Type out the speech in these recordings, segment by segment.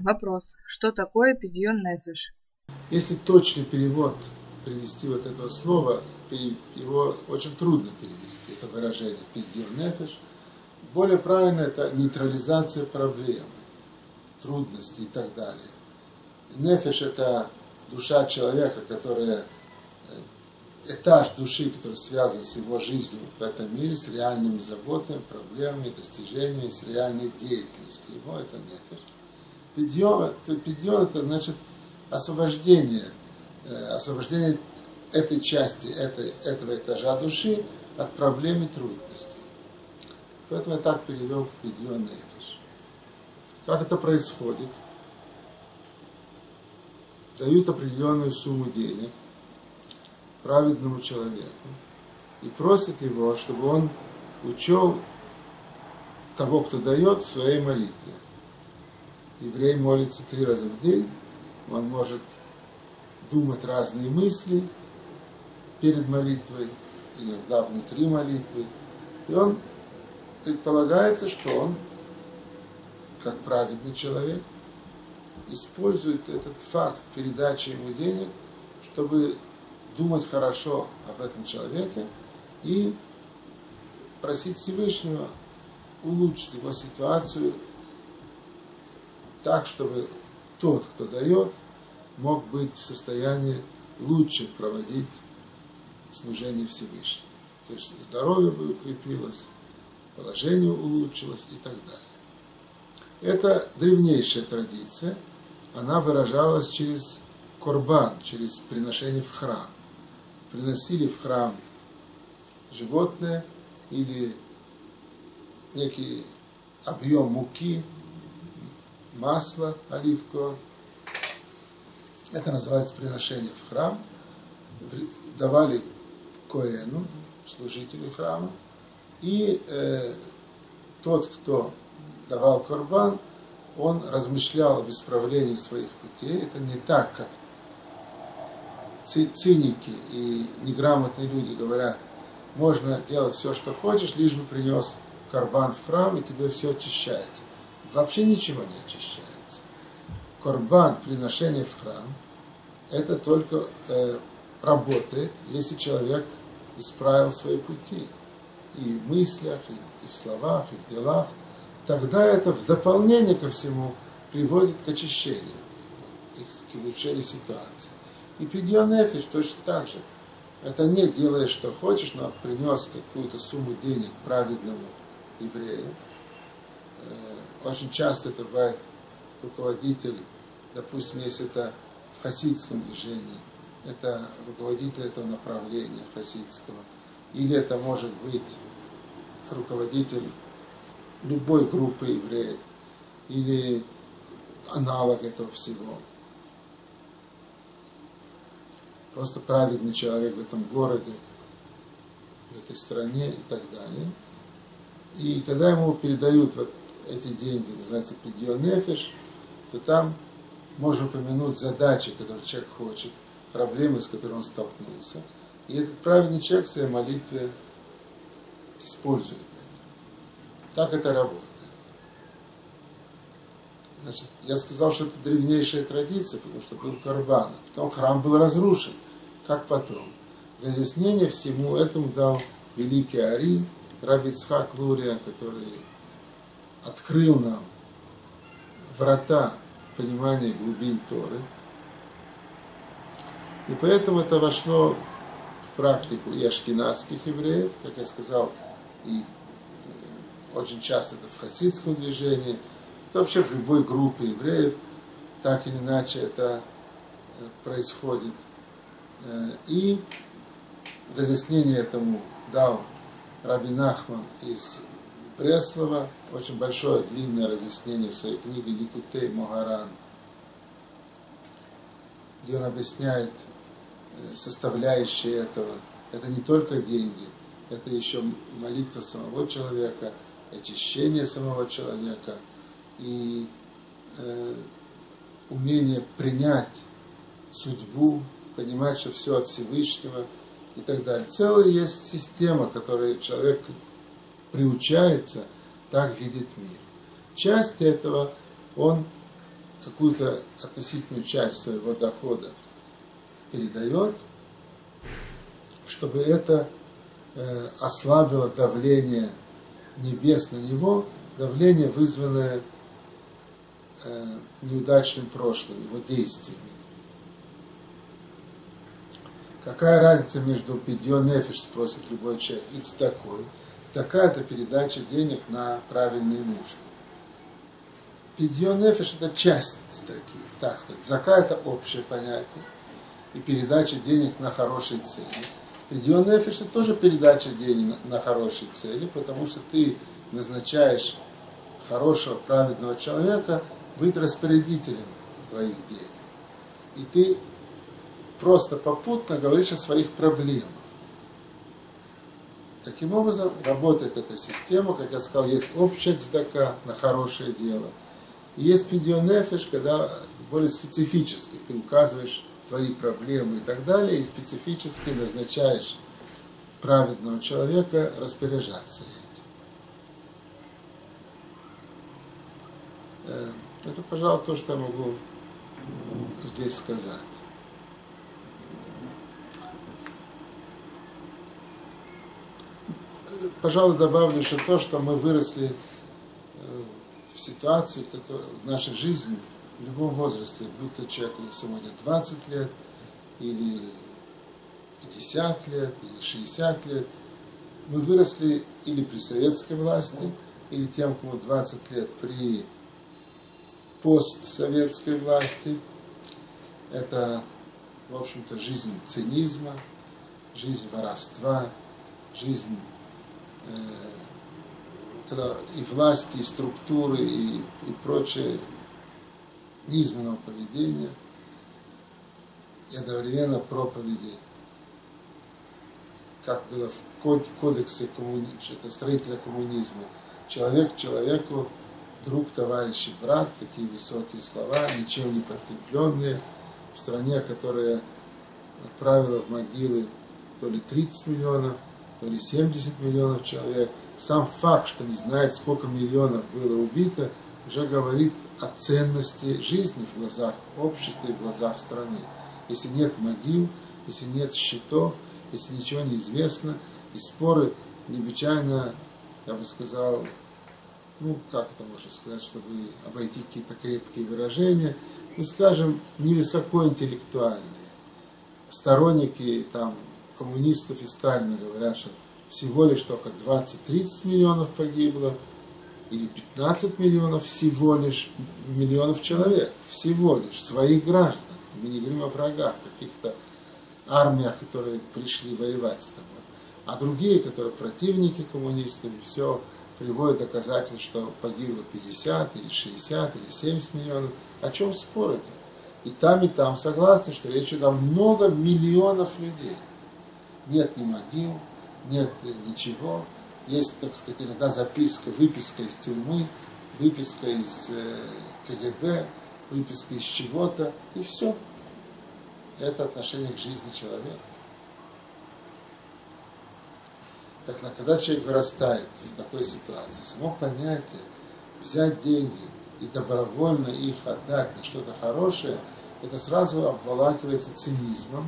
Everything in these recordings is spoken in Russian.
Вопрос. Что такое пидьон нефеш? Если точный перевод привести вот этого слова, его очень трудно перевести, это выражение пидьон нефеш. Более правильно это нейтрализация проблемы, трудностей и так далее. Нефеш это душа человека, которая этаж души, который связан с его жизнью в этом мире, с реальными заботами, проблемами, достижениями, с реальной деятельностью. Его это нефеш. Пидьон это значит освобождение этой части, этого этажа души от проблем и трудностей. Поэтому я так перевел пидьон нефеш. Как это происходит? Дают определенную сумму денег праведному человеку и просят его, чтобы он учел того, кто дает, в своей молитве. Еврей молится 3 раза в день, он может думать разные мысли перед молитвой, иногда внутри молитвы, и он предполагается, что он, как праведный человек, использует этот факт передачи ему денег, чтобы думать хорошо об этом человеке и просить Всевышнего улучшить его ситуацию так, чтобы тот, кто дает, мог быть в состоянии лучше проводить служение Всевышнему. То есть здоровье бы укрепилось, положение улучшилось и так далее. Это древнейшая традиция, она выражалась через корбан, через приношение в храм. Приносили в храм животное или некий объем муки, масла оливкового. Это называется приношение в храм. Давали коэну, служителю храма, и тот, кто давал корбан, он размышлял об исправлении своих путей. Это не так, как циники и неграмотные люди говорят, можно делать все, что хочешь, лишь бы принес корбан в храм, и тебе все очищается. Вообще ничего не очищается. Корбан, приношение в храм, это только работает, если человек исправил свои пути и в мыслях, и в словах, и в делах. Тогда это в дополнение ко всему приводит к очищению, к улучшению ситуации. И пидьон нефеш точно так же. Это не делаешь, что хочешь, но принес какую-то сумму денег праведному еврею. Очень часто это бывает руководитель, допустим, если это в хасидском движении, это руководитель этого направления хасидского. Или это может быть руководитель любой группы евреев, или аналог этого всего. Просто праведный человек в этом городе, в этой стране и так далее. И когда ему передают вот эти деньги, называется пидьон нефеш, то там можно упомянуть задачи, которые человек хочет, проблемы, с которыми он столкнулся. И этот праведный человек в своей молитве использует это. Так это работает. Значит, я сказал, что это древнейшая традиция, потому что был корбан. Потом храм был разрушен. Как потом? Разъяснение всему этому дал великий Ари, Рав Ицхак Лурия, который открыл нам врата в понимании глубин Торы. И поэтому это вошло в практику и ашкеназских евреев, как я сказал, и очень часто это в хасидском движении, это вообще в любой группе евреев, так или иначе это происходит. И разъяснение этому дал Раби Нахман из Бреслова, очень большое, длинное разъяснение в своей книге Ликутей Могаран, где он объясняет составляющие этого. Это не только деньги, это еще молитва самого человека, очищение самого человека и умение принять судьбу, понимать, что все от Всевышнего и так далее. Целая есть система, которой человек приучается, так видит мир. Часть этого он какую-то относительную часть своего дохода передает, чтобы это ослабило давление небес на него, давление, вызванное неудачным прошлым, его действиями. Какая разница между пидьон нефеш, спросит любой человек, и цдакой? Цдака – это передача денег на правильные нужды. Пидьон нефеш – это часть цдаки, так сказать. Цдака – это общее понятие и передача денег на хорошие цели. Пидьон нефеш – это тоже передача денег на хорошие цели, потому что ты назначаешь хорошего, праведного человека быть распорядителем твоих денег. И ты просто попутно говоришь о своих проблемах. Таким образом, работает эта система, как я сказал, есть общая цдака на хорошее дело. И есть пидьон нефеш, когда более специфически ты указываешь твои проблемы и так далее, и специфически назначаешь праведного человека распоряжаться этим. Это, пожалуй, то, что я могу здесь сказать. Пожалуй, добавлю еще то, что мы выросли в ситуации, в нашей жизни, в любом возрасте, будь то человеку сегодня 20 лет, или 50 лет, или 60 лет, мы выросли или при советской власти, или тем, кому 20 лет при постсоветской власти. Это, в общем-то, жизнь цинизма, жизнь воровства, жизнь когда и власти, и структуры, и прочее низменного поведения, и одновременно проповеди, как было в кодексе строителя коммунизма. Человек человеку, друг, товарищ и брат, такие высокие слова, ничем не подкрепленные, в стране, которая отправила в могилы то ли 30 миллионов, то ли 70 миллионов человек. Сам факт, что не знает, сколько миллионов было убито, уже говорит о ценности жизни в глазах общества и в глазах страны. Если нет могил, если нет счетов, если ничего не известно, и споры необычайно, я бы сказал, как это можно сказать, чтобы обойти какие-то крепкие выражения, скажем, невысокоинтеллектуальные. Сторонники коммунистов и Сталина говорят, что всего лишь только 20-30 миллионов погибло, или 15 миллионов всего лишь миллионов человек, всего лишь своих граждан. Мы не говорим о врагах, каких-то армиях, которые пришли воевать с тобой. А другие, которые противники коммунистов, все приводят доказательства, что погибло 50, или 60, или 70 миллионов. О чем спор идет? И там согласны, что речь идет о много миллионов людей. Нет ни могил, нет ничего. Есть, так сказать, иногда выписка из тюрьмы, выписка из КГБ, выписка из чего-то, и все. Это отношение к жизни человека. Так, когда человек вырастает в такой ситуации, само понятие взять деньги и добровольно их отдать на что-то хорошее, это сразу обволакивается цинизмом,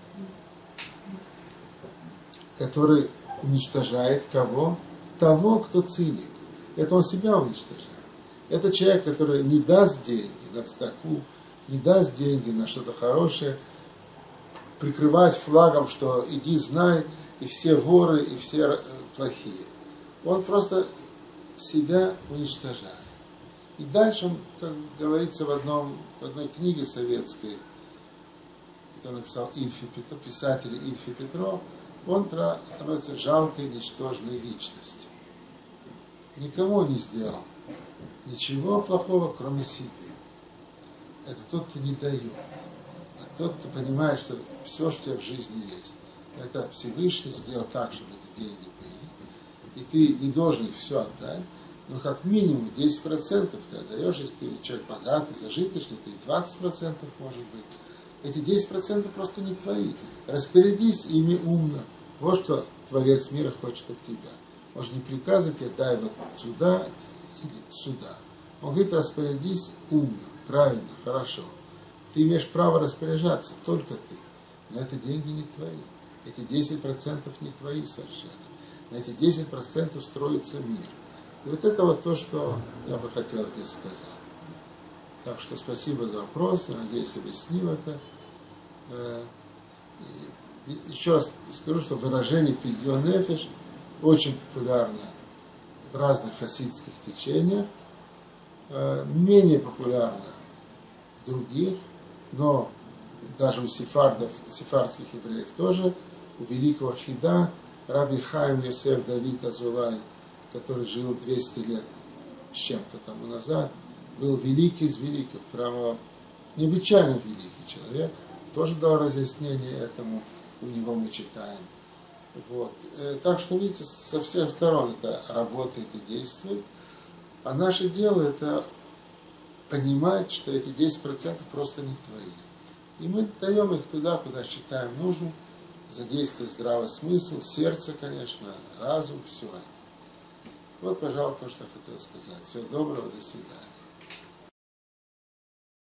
который уничтожает кого? Того, кто циник. Это он себя уничтожает. Это человек, который не даст деньги на цдаку, не даст деньги на что-то хорошее, прикрываясь флагом, что иди знай, и все воры, и все плохие. Он просто себя уничтожает. И дальше он, как говорится в одной книге советской, которую написал писатель Ильф и Петров, он становится жалкой, ничтожной личностью. Никому не сделал ничего плохого, кроме себя. Это тот, кто не дает. А тот, кто понимает, что все, что у тебя в жизни есть, это Всевышний сделал так, чтобы эти деньги были. И ты не должен их все отдать, но как минимум 10% ты отдаешь, если ты человек богатый, зажиточный, ты 20% может быть. Эти 10% просто не твои. Распорядись ими умно. Вот что Творец мира хочет от тебя. Он же не приказывает тебе, дай вот сюда или сюда. Он говорит, распорядись умно. Правильно, хорошо. Ты имеешь право распоряжаться, только ты. Но это деньги не твои. Эти 10% не твои совершенно. На эти 10% строится мир. И вот это вот то, что я бы хотел здесь сказать. Так что спасибо за вопрос, я надеюсь, объяснил это. Еще раз скажу, что выражение «пидьон нефеш» очень популярно в разных хасидских течениях, менее популярно в других, но даже у сефардских евреев тоже, у великого хида Раби Хаим Йосеф Давид Азулай, который жил 200 лет с чем-то тому назад, был великий из великих, прямо необычайно великий человек, тоже дал разъяснение этому, у него мы читаем. Вот. Так что, видите, со всех сторон это работает и действует. А наше дело это понимать, что эти 10% просто не твои. И мы даем их туда, куда считаем нужным, задействуя здравый смысл, сердце, конечно, разум, все это. Вот, пожалуй, то, что я хотел сказать. Всего доброго, до свидания.